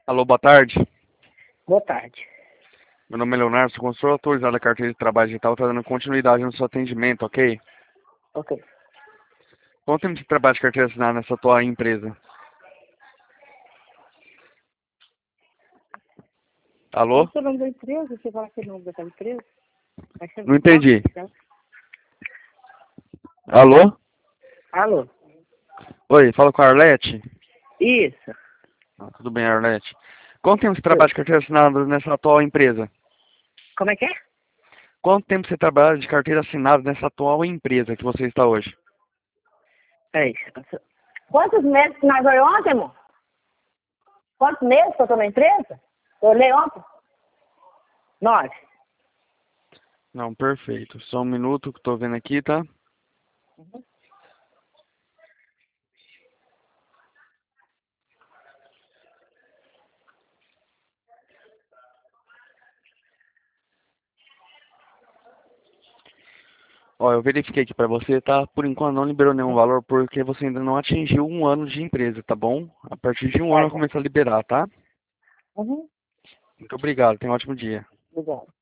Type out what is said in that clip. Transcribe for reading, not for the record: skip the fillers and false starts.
Alô, boa tarde. Boa tarde. Meu nome é Leonardo, sou consultor autorizado da carteira de trabalho digital, está dando continuidade no seu atendimento, ok? Ok. Quanto tempo de trabalho de carteira assinada nessa tua empresa? Alô? Qual é o nome da empresa? Você fala que é o nome daquela empresa? Não entendi. Alô? Alô? Oi, fala com a Arlete? Isso. Tudo bem, Arlete. Quanto tempo você trabalha Oi. de carteira assinada nessa atual empresa? Como é que é? Quanto tempo você trabalha de carteira assinada nessa atual empresa que você está hoje? Peraí. Quantos meses que nós foi ontem, amor? Quantos meses que eu estou na empresa? Eu olhei ontem. 9. Não, perfeito. Só um minuto que estou vendo aqui, tá? Ó, eu verifiquei aqui pra você, tá? Por enquanto não liberou nenhum valor porque você ainda não atingiu um ano de empresa, tá bom? A partir de um ano Tá, eu tá. começo a liberar, tá? Uhum. Muito obrigado, tenha um ótimo dia. Obrigado.